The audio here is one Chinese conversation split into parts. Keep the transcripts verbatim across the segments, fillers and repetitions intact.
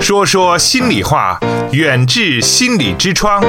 说说心里话，远至心理之窗。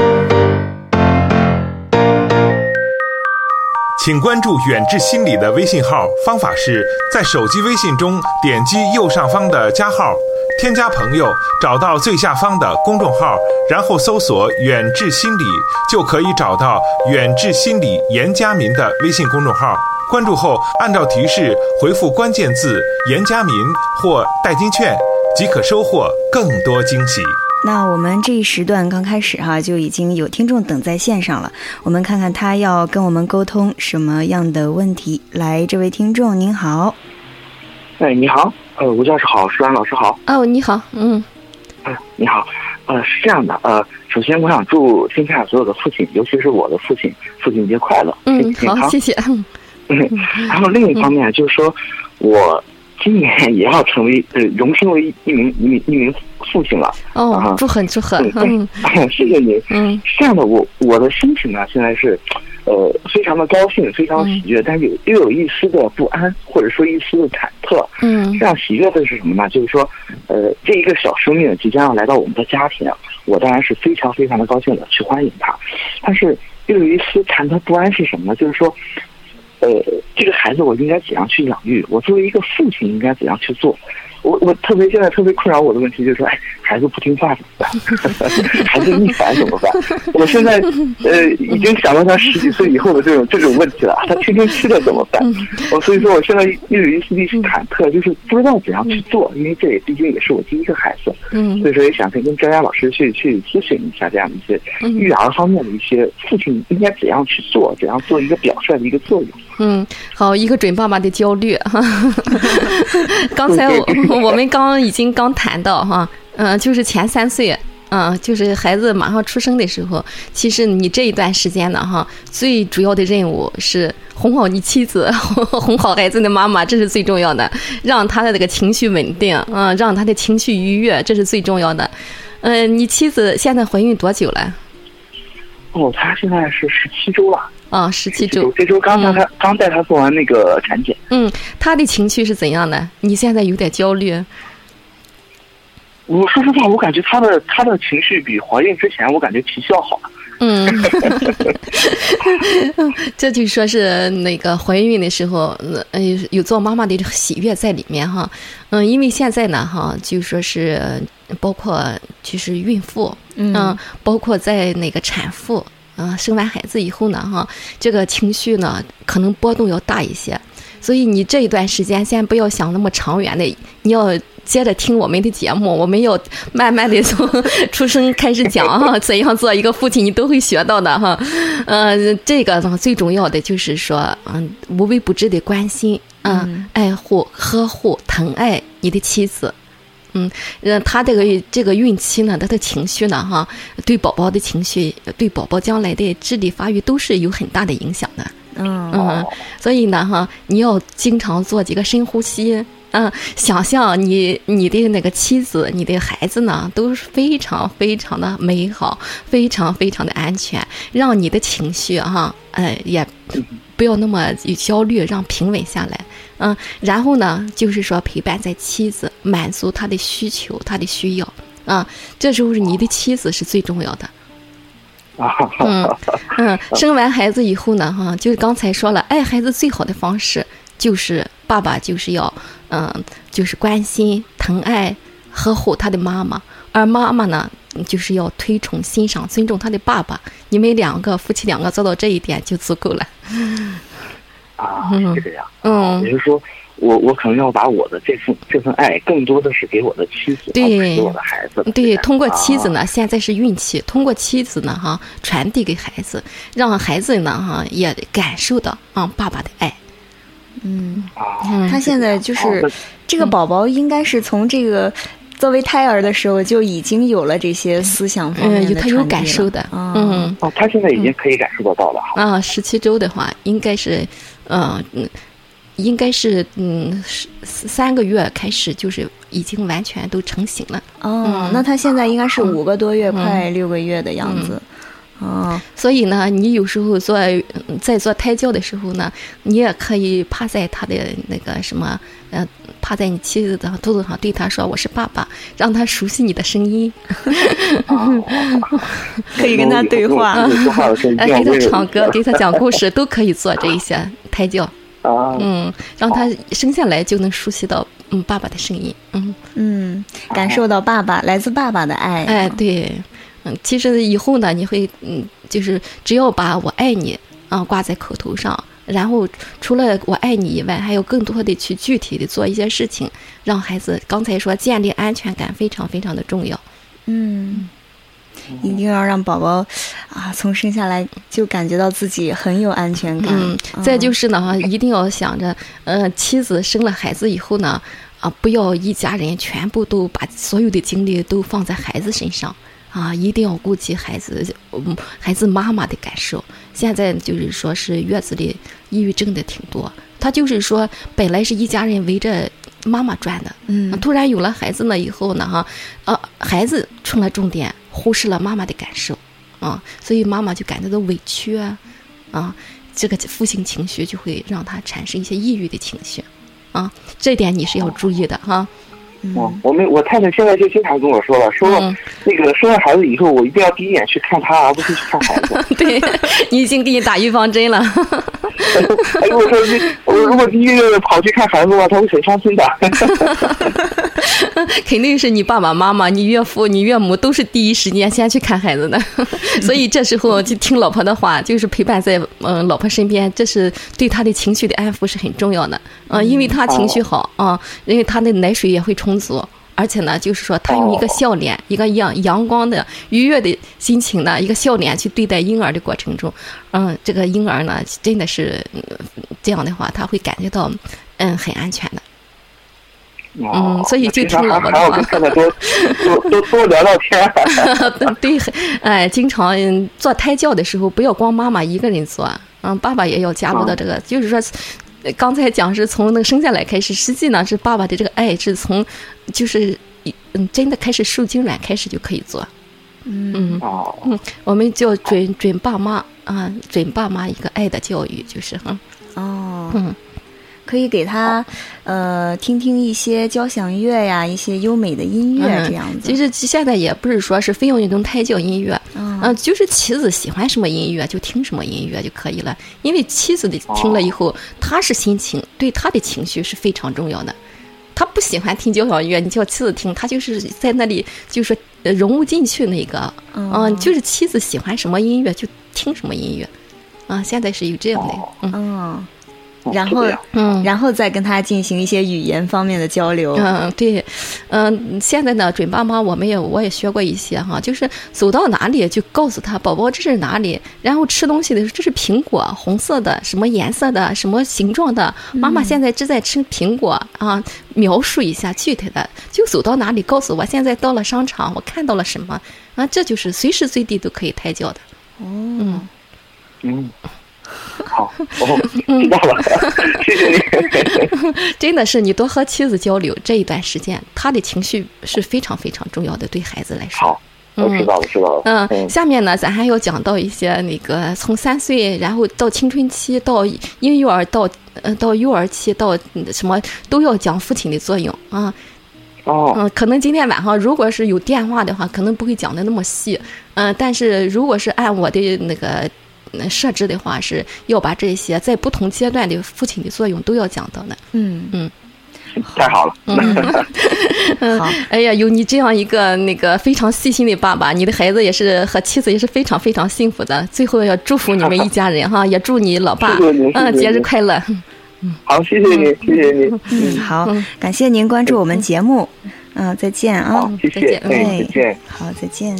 请关注远志心理的微信号，方法是在手机微信中点击右上方的加号，添加朋友，找到最下方的公众号，然后搜索远志心理，就可以找到远志心理严家民的微信公众号。关注后，按照提示回复关键字严家民或代金券，即可收获更多惊喜。 那我们这一时段刚开始哈，就已经有听众等在线上了，我们看看他要跟我们沟通什么样的问题。来，这位听众您好。 哎，你好，呃，吴教授好，舒安老师好。 哦，你好，嗯， 呃，你好，呃，是这样的，呃，首先我想祝天下所有的父亲，尤其是我的父亲，父亲节快乐， 嗯， 身体健康， 好，谢谢。 嗯，然后另一方面就是说，我今年也要成为呃荣升为一名一名一名父亲了。 哦， 啊、 祝贺祝贺， 嗯，嗯谢谢您。 嗯， 是这样的，我我的心情呢，现在是，呃，非常的高兴，非常喜悦，嗯、但是有又有一丝的不安，或者说一丝的忐忑。 嗯， 这样喜悦的是什么呢？就是说，呃，这一个小生命即将要来到我们的家庭，我当然是非常非常的高兴的去欢迎他，但是又有一丝忐忑不安是什么呢？就是说。呃，这个孩子我应该怎样去养育？我作为一个父亲应该怎样去做？我我特别现在特别困扰我的问题就是说，哎，孩子不听话怎么办？孩子逆反怎么办？我现在呃已经想到他十几岁以后的这种这种问题了，他天天吃的怎么办？我所以说我现在又有一丝一丝忐忑，就是不知道怎样去做，因为这也毕竟也是我第一个孩子，嗯，所以说也想跟跟专家老师去去咨询一下这样的一些育儿方面的一些父亲应该怎样去做，怎样做一个表率的一个作用。 嗯，好，一个准爸爸的焦虑哈。刚才我我们刚已经刚谈到哈，嗯、呃，就是前三岁，嗯、呃，就是孩子马上出生的时候，其实你这一段时间呢哈，最主要的任务是哄好你妻子，哄好孩子的妈妈，这是最重要的，让他的这个情绪稳定，嗯、呃，让他的情绪愉悦，这是最重要的。嗯、呃，你妻子现在怀孕多久了？ 哦，她现在是十七周了。 啊，十七周， 这周刚带他、嗯、刚带他做完那个产检。嗯， 他的情绪是怎样的？你现在有点焦虑。 我说实话，我感觉他的他的情绪比怀孕之前，我感觉脾气要好。 嗯，这就说是那个怀孕的时候，呃，有做妈妈的喜悦在里面哈。嗯，因为现在呢哈，就说是包括就是孕妇，嗯，嗯包括在那个产妇。嗯，生完孩子以后呢，哈，这个情绪呢可能波动要大一些，所以你这一段时间先不要想那么长远的，你要接着听我们的节目，我们要慢慢的从出生开始讲哈，怎样做一个父亲，你都会学到的哈。呃，这个呢最重要的就是说，嗯，无微不至的关心，嗯，嗯爱护、呵护、疼爱你的妻子。嗯，他这个这个孕期呢，他的情绪呢，哈，对宝宝的情绪，对宝宝将来的智力发育都是有很大的影响的。嗯嗯，所以呢，哈，你要经常做几个深呼吸，嗯，想象你你的那个妻子、你的孩子呢，都是非常非常的美好，非常非常的安全，让你的情绪哈，呃，也不要那么有焦虑，让平稳下来。嗯，然后呢，就是说陪伴在妻子，满足她的需求，她的需要，啊、嗯，这时候是你的妻子是最重要的。嗯嗯，生完孩子以后呢，哈，就刚才说了，爱孩子最好的方式就是爸爸就是要，嗯，就是关心、疼爱、呵护他的妈妈，而妈妈呢，就是要推崇、欣赏、尊重他的爸爸。你们两个夫妻两个做到这一点就足够了。 啊，是这样。嗯，也就是说，我我可能要把我的这份这份爱，更多的是给我的妻子， 对， 给我的孩子。 对，通过妻子呢，啊、现在是孕期，通过妻子呢，哈，传递给孩子，让孩子呢，哈，也感受到啊爸爸的爱。 嗯，啊、他现在就是、啊、这个宝宝，应该是从这个。作为胎儿的时候就已经有了这些思想方面的、嗯、 他有感受的， 嗯，哦，他现在已经可以感受得到了。 啊，十七周的话，应该是，嗯、呃，应该是嗯三个月开始就是已经完全都成型了。 哦，嗯、那他现在应该是五个多月，嗯、快六个月的样子。 嗯、哦，所以呢，你有时候做在做胎教的时候呢，你也可以趴在他的那个什么，呃。 趴在你妻子的肚子上，对他说我是爸爸，让他熟悉你的声音。 可以跟他对话， 哎，给他唱歌，给他讲故事，都可以做这一些胎教。嗯，让他生下来就能熟悉到嗯爸爸的声音。嗯嗯，感受到爸爸来自爸爸的爱。 哎，对，嗯，其实以后呢，你会嗯，就是只要把我爱你啊挂在口头上。然后除了我爱你以外，还有更多的去具体的做一些事情，让孩子刚才说建立安全感非常非常的重要。 嗯，一定要让宝宝啊从生下来就感觉到自己很有安全感。 嗯，再就是呢哈，一定要想着，呃，妻子生了孩子以后呢，啊，不要一家人全部都把所有的精力都放在孩子身上。啊，一定要顾及孩子，嗯，孩子妈妈的感受。现在就是说是月子里抑郁症的挺多，他就是说本来是一家人围着妈妈转的，嗯，突然有了孩子了以后呢，哈，呃，孩子成了重点，忽视了妈妈的感受，啊，所以妈妈就感觉到委屈啊，啊，这个负性情绪就会让他产生一些抑郁的情绪，啊，这点你是要注意的哈。 我我们我太太现在就经常跟我说了，说、嗯、那个生了孩子以后，我一定要第一眼去看他，而不是去看孩子。 对，你已经给你打预防针了。 如果说我如果第一个跑去看孩子的话，他会很伤心的。 肯定是你爸爸妈妈、你岳父、你岳母都是第一时间先去看孩子的，所以这时候就听老婆的话，就是陪伴在嗯老婆身边，这是对他的情绪的安抚是很重要的。嗯、呃，因为他情绪好啊、呃，因为他的奶水也会充足。而且呢，就是说，他用一个笑脸，一个阳阳光的、愉悦的心情呢，一个笑脸去对待婴儿的过程中，嗯，这个婴儿呢，真的是这样的话，他会感觉到，嗯，很安全的。嗯，所以就听老婆的话， 多多多多聊聊天。 对，哎，经常做胎教的时候，不要光妈妈一个人做，嗯，爸爸也要加入到这个，嗯、就是说。刚才讲是从那个生下来开始，实际呢是爸爸的这个爱是从，就是嗯真的开始受精卵开始就可以做，嗯嗯，我们叫准准爸妈啊，准爸妈一个爱的教育就是哈， 哦，嗯。可以给他，呃，听听一些交响乐呀，一些优美的音乐这样子。 嗯、其实现在也不是说是非要用胎教音乐，嗯、呃，就是妻子喜欢什么音乐就听什么音乐就可以了。因为妻子的听了以后，他是心情对他的情绪是非常重要的。他不喜欢听交响乐，你叫妻子听，他就是在那里就是融入进去那个，嗯、呃，就是妻子喜欢什么音乐就听什么音乐，啊、呃，现在是有这样的，嗯。 嗯然后，嗯，然后再跟他进行一些语言方面的交流。 嗯，对，嗯，现在呢，准爸妈我们也我也学过一些哈，就是走到哪里就告诉他宝宝这是哪里，然后吃东西的时候这是苹果，红色的，什么颜色的，什么形状的，妈妈现在正在吃苹果啊，描述一下具体的，就走到哪里告诉我现在到了商场，我看到了什么啊，这就是随时随地都可以胎教的。 哦，嗯嗯。好，哦，知道了，谢谢你。 真的是你多和妻子交流这一段时间，他的情绪是非常非常重要的，对孩子来说。 好，我知道了，知道了。 嗯，嗯下面呢，咱还要讲到一些那个从三岁，然后到青春期，到婴幼儿，到呃到幼儿期，到什么都要讲父亲的作用啊。 哦， 嗯，可能今天晚上如果是有电话的话，可能不会讲的那么细，嗯，但是如果是按我的那个。设置的话是要把这些在不同阶段的父亲的作用都要讲到的。 嗯嗯， 太好了。 嗯，好。哎呀，有你这样一个那个非常细心的爸爸，你的孩子也是和妻子也是非常非常幸福的。最后要祝福你们一家人哈，也祝你老爸嗯节日快乐。 嗯，好，谢谢你，谢谢你。 嗯，好，感谢您关注我们节目。嗯，再见啊。 好，谢谢。 哎， 再见。 好，再见。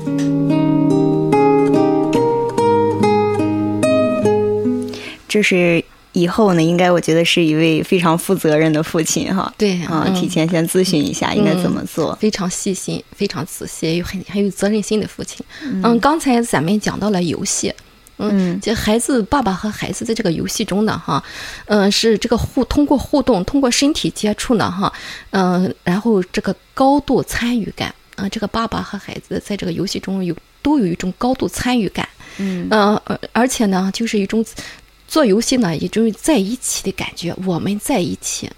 这是以后呢，应该我觉得是一位非常负责任的父亲哈。 对啊，嗯、提前先咨询一下应该怎么做， 嗯、非常细心、非常仔细，又很很有责任心的父亲。嗯，嗯刚才咱们讲到了游戏，嗯，这孩子爸爸和孩子在这个游戏中呢，哈，嗯，是这个互通过互动，通过身体接触呢，哈，嗯，然后这个高度参与感啊、呃，这个爸爸和孩子在这个游戏中有都有一种高度参与感，嗯，呃，而且呢，就是一种。做游戏呢，也就是在一起的感觉，我们在一起，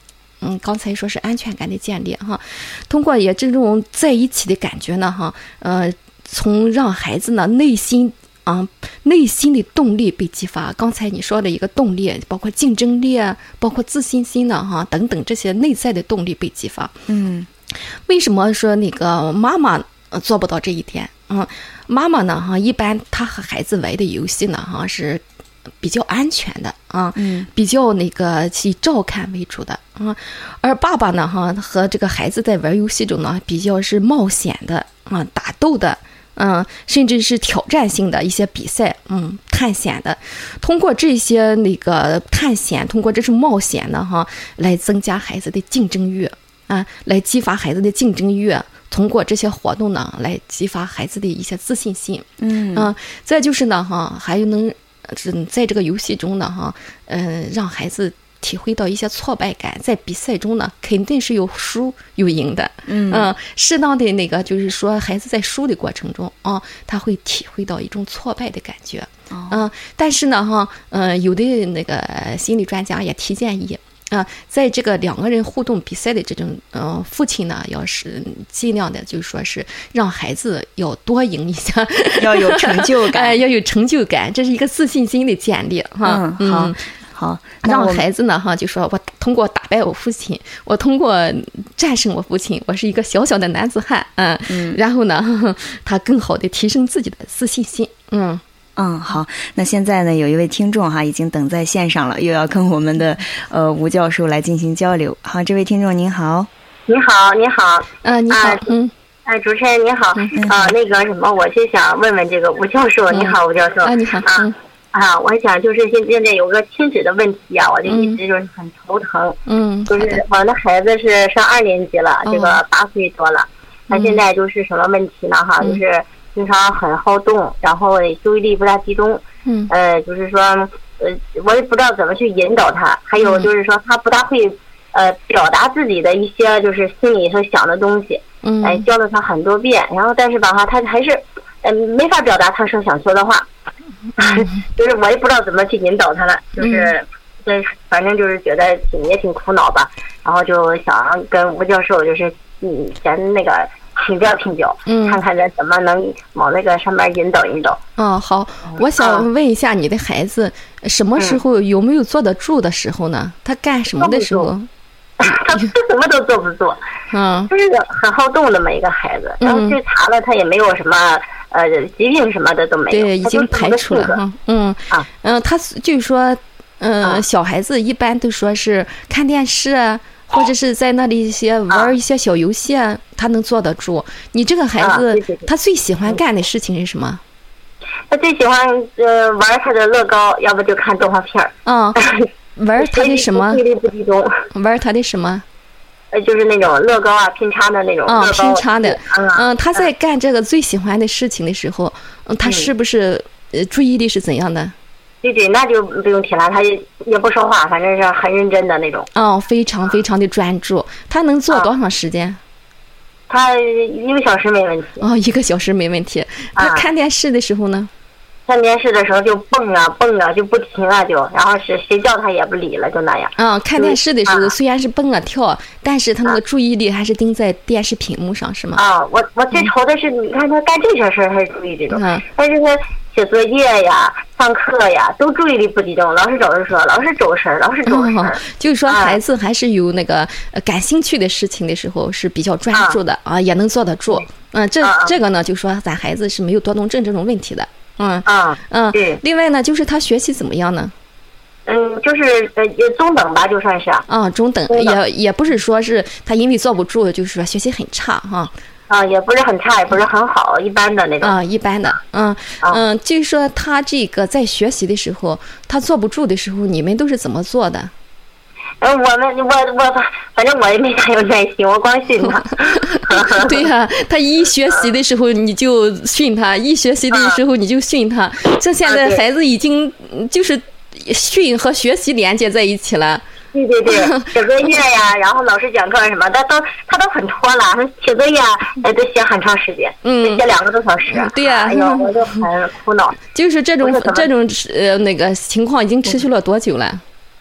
嗯，刚才说是安全感的建立哈，通过也这种在一起的感觉呢哈，呃，从让孩子呢内心啊内心的动力被激发。刚才你说的一个动力，包括竞争力啊，包括自信心呢哈等等这些内在的动力被激发。 嗯， 为什么说那个妈妈做不到这一点？嗯，妈妈呢哈，一般她和孩子玩的游戏呢哈是比较安全的啊， 嗯， 比较那个以照看为主的啊，而爸爸呢哈和这个孩子在玩游戏中呢比较是冒险的啊，打斗的，嗯，甚至是挑战性的一些比赛，嗯，探险的，通过这些那个探险，通过这种冒险呢哈，来增加孩子的竞争欲啊，来激发孩子的竞争欲。通过这些活动呢，来激发孩子的一些自信心。 嗯， 啊，再就是呢，哈，还有能，嗯，在这个游戏中呢，哈，嗯，让孩子体会到一些挫败感。在比赛中呢，肯定是有输有赢的。嗯，嗯，适当的那个就是说，孩子在输的过程中啊，他会体会到一种挫败的感觉。 哦、 嗯，但是呢，哈，嗯，有的那个心理专家也提建议。啊、呃，在这个两个人互动比赛的这种呃，父亲呢，要是尽量的，就是说是让孩子要多赢一下， 要有成就感， 哎、呃，要有成就感，这是一个自信心的建立哈。 嗯，好，嗯、好， 让孩子呢哈，就说我通过打败我父亲，我通过战胜我父亲，我是一个小小的男子汉，嗯，嗯然后呢，呵呵他更好的提升自己的自信心，嗯。 嗯，好，那现在呢，有一位听众哈，已经等在线上了，又要跟我们的呃吴教授来进行交流。好，这位听众您好。 你好，你好， 嗯、呃，你好，嗯， 哎，主持人你好，嗯、呃，那个什么，我就想问问这个吴教授，嗯、你好，吴教授， 啊，你好， 啊、嗯、啊，我想就是现现在有个亲子的问题啊，我就一直就是很头疼， 嗯， 就是我的孩子是上二年级了，嗯、这个八岁多了，他、嗯、现在就是什么问题呢？哈，嗯、就是。经常很好动，然后注意力不大集中。 嗯， 呃，就是说，呃，我也不知道怎么去引导他。还有就是说，他不大会，呃，表达自己的一些就是心里头想的东西。 嗯， 哎，教了他很多遍，然后但是吧哈，他还是，呃，没法表达他说想说的话。嗯、就是我也不知道怎么去引导他了，就是，这、嗯、反正就是觉得挺也挺苦恼吧。然后就想跟吴教授就是，嗯，先那个。请教请教，嗯，看看这怎么能往那个上面引导引导。 嗯，好，我想问一下你的孩子，嗯、什么时候有没有坐得住的时候呢？他干什么的时候？ 他什么都坐不住， 嗯， 就是很好动的每一个孩子。然后去查了，他也没有什么呃疾病什么的都没有， 对，已经排除了哈。嗯啊， 嗯，他就是说，嗯、呃，小孩子一般都说是看电视啊。或者是在那里一些玩一些小游戏啊，他能坐得住。你这个孩子， 啊、对对对他最喜欢干的事情是什么？ 他最喜欢呃玩他的乐高，要不就看动画片儿。 嗯，玩他的什么？ 注意力不集中。 玩他的什么？ 呃，就是那种乐高啊，拼插的那种。 嗯，拼插的。 嗯， 嗯他在干这个最喜欢的事情的时候，嗯，他是不是呃注意力是怎样的？ 对对，那就不用提了，他也也不说话，反正是很认真的那种。 哦，非常非常的专注。他能做多长时间？ 他一个小时没问题。 哦，一个小时没问题。他看电视的时候呢？ 看电视的时候就蹦啊蹦啊，就不停啊就，然后是谁叫他也不理了，就那样。 嗯，看电视的时候虽然是蹦啊跳，但是他那个注意力还是盯在电视屏幕上，是吗？ 啊，我我最愁的是，你看他干这些事儿还是注意这种， 嗯， 但是他写作业呀、上课呀，都注意力不集中，老是总是说，老是走神，老是走神。 嗯，就是说孩子还是有那个呃感兴趣的事情的时候是比较专注的啊，也能坐得住。嗯，这这个呢，就说咱孩子是没有多动症这种问题的。嗯啊嗯， 对。 另外呢，就是他学习怎么样呢？ 嗯，就是呃中等吧，就算是。 啊，中等，中等也也不是说是他因为坐不住，就是说学习很差哈。 啊，也不是很差，也不是很好，一般的那种。 啊，一般的，嗯嗯，就是说他这个在学习的时候，他坐不住的时候，你们都是怎么做的？ 呃，我们我我反正我也没啥有耐心，我光训他。 对呀、啊，他一学习的时候你就训他，一学习的时候你就训他。这现在孩子已经就是训和学习连接在一起了。 对对对，写作业呀，然后老师讲课什么，他都他都很拖拉，他写作业哎都写很长时间，嗯，写两个多小时。 对呀、啊， 哎呦，我就很苦恼。 就是这种这种呃那个情况已经持续了多久了？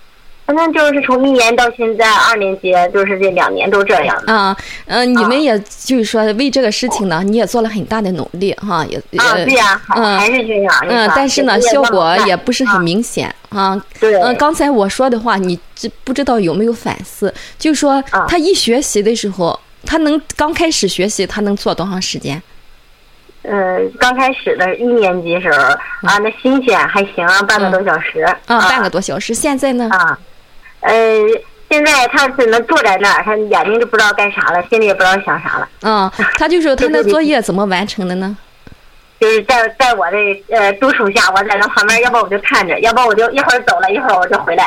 反正就是从一年到现在二年级，就是这两年都这样啊。嗯、呃，你们也就是说为这个事情呢，你也做了很大的努力哈，也啊，对呀、啊，嗯，还是这样。 嗯，但是呢，效果也不是很明显啊。 对。 嗯，刚才我说的话，你知不知道有没有反思？就是说他一学习的时候，他能刚开始学习，他能做多长时间？ 嗯，刚开始的一年级时候啊，那新鲜还行啊，半个多小时。 啊，半个多小时。现在呢？ 啊。呃，现在他只能坐在那儿，他眼睛就不知道干啥了，心里也不知道想啥了。 嗯，他就说他的作业怎么完成的呢？ 就是在在我的呃督促下，我在那旁边，要不我就看着，要不我就一会儿走了，一会儿我就回来。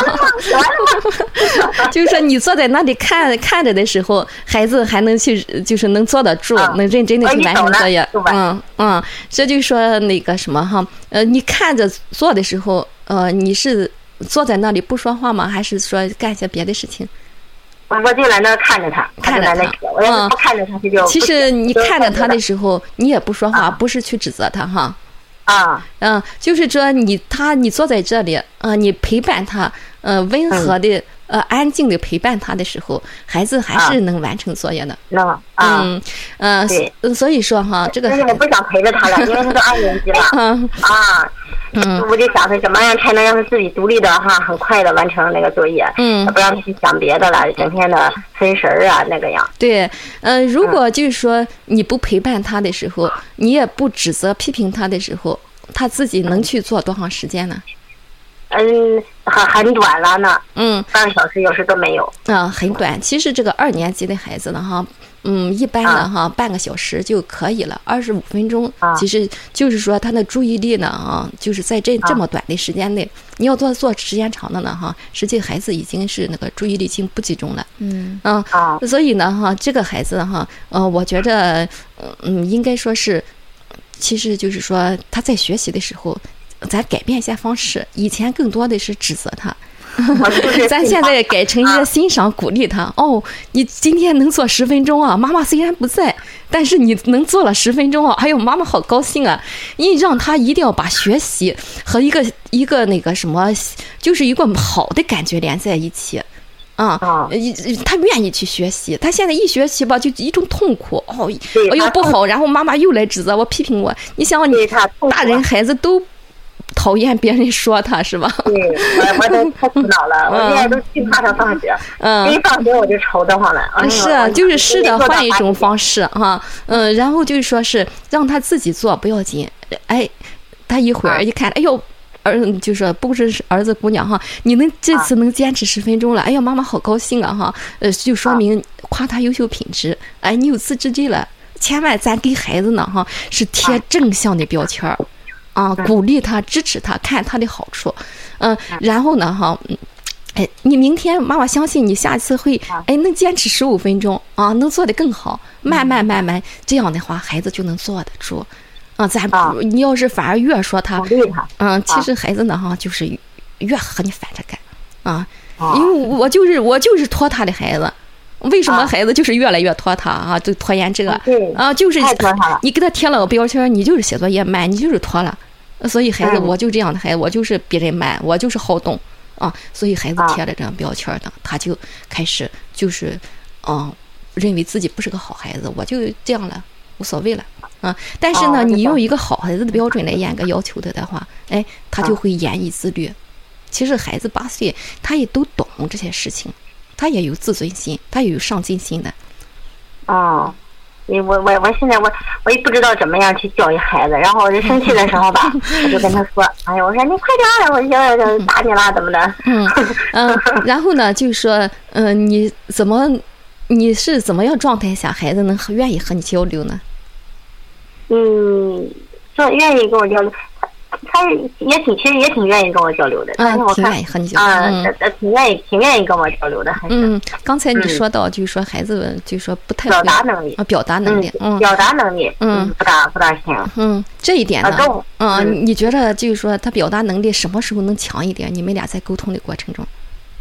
就是说你坐在那里看看着的时候，孩子还能去，就是能坐得住，啊、能认真的去完成作业。嗯嗯，这就说那个什么哈，呃，你看着做的时候，呃，你是坐在那里不说话吗？还是说干些别的事情？ 我就在那看着他， 看着他。 我要是不看着他，他就。 其实你看着他的时候，你也不说话，不是去指责他哈。 啊。 嗯，就是说你他你坐在这里，呃，你陪伴他，呃，温和的。呃，安静的陪伴他的时候，孩子还是能完成作业的。 那么， 嗯，呃，对，所以说哈，这个。 但是我不想陪着他了，因为他都二年级了。嗯。啊。嗯。我就想他怎么样才能让他自己独立的哈，很快的完成那个作业。嗯。不让他去想别的了，整天的分神儿啊，那个样。 对，呃，如果就是说你不陪伴他的时候，你也不指责批评他的时候，他自己能去做多长时间呢？ 嗯，很很短了呢。嗯，半个小时有时都没有。 啊，很短。其实这个二年级的孩子呢，哈，嗯，一般的哈，半个小时就可以了，二十五分钟。啊，其实就是说他的注意力呢，啊，就是在这这么短的时间内，你要做做时间长的呢，哈，实际孩子已经是那个注意力已经不集中了。嗯啊，啊，所以呢，哈，这个孩子哈，呃，我觉着，嗯，应该说是，其实就是说他在学习的时候。咱改变一下方式，以前更多的是指责他，咱现在改成一个欣赏鼓励他。哦，你今天能做十分钟啊，妈妈虽然不在，但是你能做了十分钟啊，哎呦，妈妈好高兴啊！你让他一定要把学习和一个一个那个什么，就是一个好的感觉连在一起。啊、嗯，他愿意去学习，他现在一学习吧，就一种痛苦。哦，哎呦不好，然后妈妈又来指责我、批评我。你想，你大人孩子都讨厌别人说他是吧？ 对，我我都太苦恼了，我现在都惧怕他放学。嗯，一放学我就愁得慌了。嗯、 是啊，就是试着换一种方式哈，嗯，然后就是说是让他自己做不要紧，哎，他一会儿一看，哎呦。儿就说不是儿子姑娘哈，你能这次能坚持十分钟了，哎呀妈妈好高兴啊哈，呃就说明夸他优秀品质，哎你有自制力了，千万咱给孩子呢哈是贴正向的标签儿啊，鼓励他支持他，看他的好处，嗯、呃，然后呢哈。哎，你明天妈妈相信你下次会哎能坚持十五分钟啊，能做得更好，慢慢慢慢这样的话孩子就能坐得住。啊，咱不，你要是反而越说他，嗯，其实孩子呢哈，就是越和你反着干，啊，因为我就是我就是拖他的孩子，为什么孩子就是越来越拖他啊？就拖延症啊，就是你给他贴了个标签，你就是写作业慢，你就是拖了，所以孩子我就这样的孩子，我就是比人慢，我就是好动啊，所以孩子贴了这样标签的，他就开始就是嗯，认为自己不是个好孩子，我就这样了。无所谓了啊，但是呢，你用一个好孩子的标准来严格要求他的话，哎，他就会严以自律。其实孩子八岁，他也都懂这些事情，他也有自尊心，他也有上进心的。 哦，我我我现在我我也不知道怎么样去教育孩子，然后我就生气的时候吧，我就跟他说，哎呀，我说你快点，我现在打你了，怎么的？ 嗯嗯，然后呢，就是说，嗯、呃，你怎么？你是怎么样状态下孩子能愿意和你交流呢？ 嗯，说愿意跟我交流，他他也挺其实也挺愿意跟我交流的。 嗯，挺愿意和你交流。 嗯，呃，挺愿意挺愿意跟我交流的。还是嗯，刚才你说到就是说孩子就是说不太表达能力啊，表达能力， 嗯，表达能力，嗯，不大不大行。 嗯，这一点呢，嗯，你觉得就是说他表达能力什么时候能强一点？你们俩在沟通的过程中？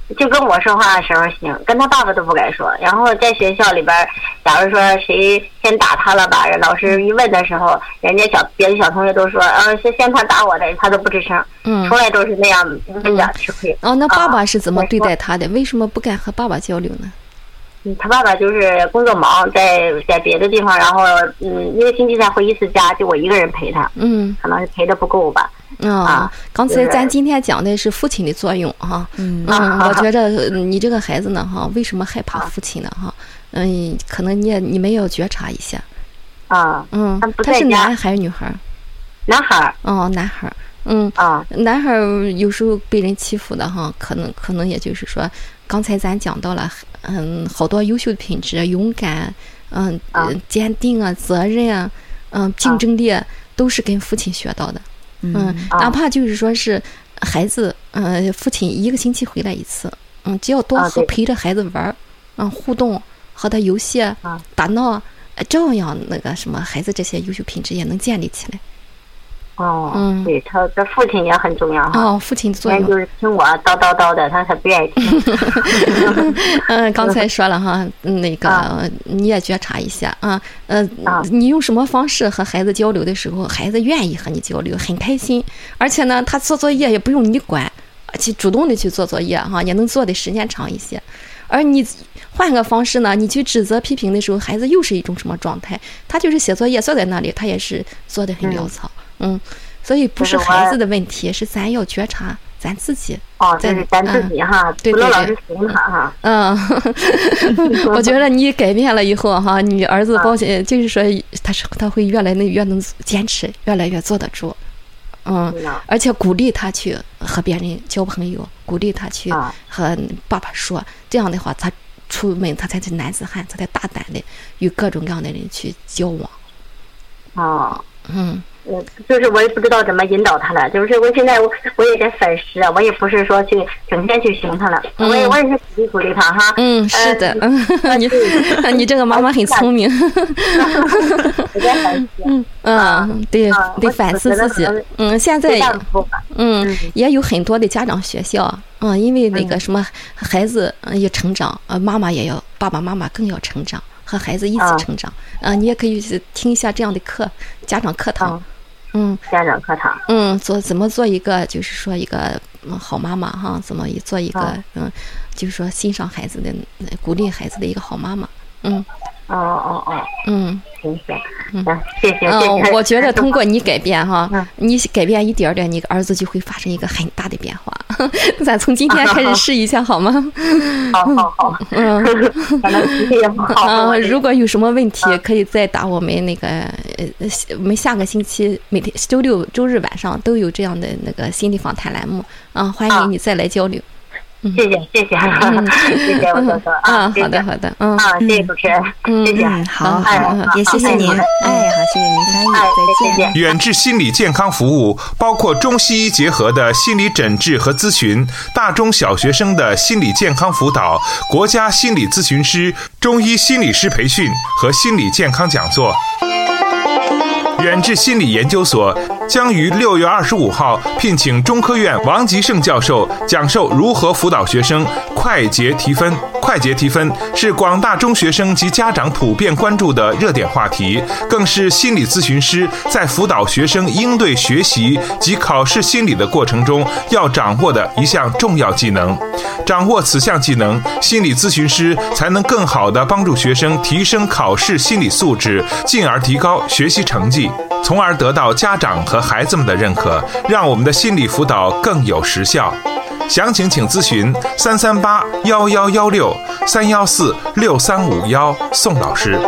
就跟我说话的时候行，跟他爸爸都不敢说。然后在学校里边，假如说谁先打他了吧，老师一问的时候，人家小别的小同学都说，呃，是先他打我的，他都不吱声，嗯，从来都是那样那样吃亏。 哦，那爸爸是怎么对待他的？为什么不敢和爸爸交流呢？ 嗯，他爸爸就是工作忙，在在别的地方，然后嗯，一个星期才回一次家，就我一个人陪他，嗯，可能是陪的不够吧。 啊、哦啊，刚才咱今天讲的是父亲的作用哈，嗯，嗯我觉着你这个孩子呢哈，为什么害怕父亲呢哈？嗯，可能你也你没有觉察一下， 啊， 嗯，他是男还是女孩？ 男孩。 哦，男孩，嗯啊，男孩有时候被人欺负的哈，可能可能也就是说，刚才咱讲到了，嗯，好多优秀的品质，勇敢，嗯，啊、坚定啊，责任啊，嗯，竞争力、啊、都是跟父亲学到的。嗯，哪怕就是说是孩子，嗯、呃，父亲一个星期回来一次，嗯，只要多和陪着孩子玩，嗯，互动，和他游戏、打闹，照样那个什么，孩子这些优秀品质也能建立起来。 哦，嗯，对，他的父亲也很重要哈。 哦，父亲的作用就是听我叨叨叨的，他才不愿意听。 嗯，刚才说了哈，那个、啊、你也觉察一下啊，呃、啊，你用什么方式和孩子交流的时候，孩子愿意和你交流，很开心，而且呢，他做作业也不用你管，去主动的去做作业哈，也能做的时间长一些。而你换个方式呢，你去指责批评的时候，孩子又是一种什么状态？他就是写作业坐在那里，他也是做的很潦草。嗯嗯，所以不是孩子的问题，是咱要觉察咱自己。 哦，这是咱自己哈， 对对对， 老师行他哈。 嗯，我觉得你改变了以后哈，你儿子包括就是说，他是他会越来越能坚持，越来越坐得住。嗯，而且鼓励他去和别人交朋友，鼓励他去和爸爸说，这样的话，他出门他才是男子汉，他才大胆的与各种各样的人去交往。 哦， 嗯。 嗯，就是我也不知道怎么引导他了，就是我现在我我也在反思啊，我也不是说去整天去凶他了，嗯、我也我也是鼓励鼓励他哈。 嗯，是的，嗯，呃、你你这个妈妈很聪明。 我在反思。 嗯嗯，对，得反思自己。嗯，现在嗯也有很多的家长学校，嗯，因为那个什么孩子也成长，呃，妈妈也要，爸爸妈妈更要成长。和孩子一起成长，啊、呃，你也可以听一下这样的课，家长课堂，嗯， 家长课堂， 嗯，做怎么做一个，就是说一个好妈妈哈，怎么做一个，嗯，就是说欣赏孩子的，鼓励孩子的一个好妈妈，嗯， 哦哦哦， 嗯， 行行，嗯，谢谢， 嗯，我觉得通过你改变哈，你改变一点点，你儿子就会发生一个很大的变化。咱从今天开始试一下好吗？ 好好好，嗯， 啊，如果有什么问题，可以再打我们那个呃，我们下个星期每天周六周日晚上都有这样的那个心理访谈栏目啊，欢迎你再来交流。 谢谢谢谢，谢谢我说说啊， 好的好的，嗯啊，谢谢主持人，谢谢， 好好，也谢谢您，哎，好，谢谢您参与，再见。 远志心理健康服务包括中西医结合的心理诊治和咨询，大中小学生的心理健康辅导，国家心理咨询师、中医心理师培训和心理健康讲座。远志心理研究所将于六月二十五号聘请中科院王吉胜教授讲授如何辅导学生快捷提分。快捷提分是广大中学生及家长普遍关注的热点话题，更是心理咨询师在辅导学生应对学习及考试心理的过程中要掌握的一项重要技能。掌握此项技能，心理咨询师才能更好地帮助学生提升考试心理素质，进而提高学习成绩，从而得到家长和孩子们的认可，让我们的心理辅导更有实效。详情请咨询三三八幺幺幺六三幺四六三五幺宋老师。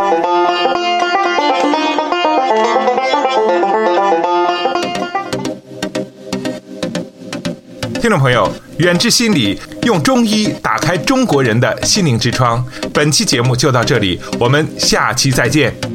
听众朋友，远志心理用中医打开中国人的心灵之窗。本期节目就到这里，我们下期再见。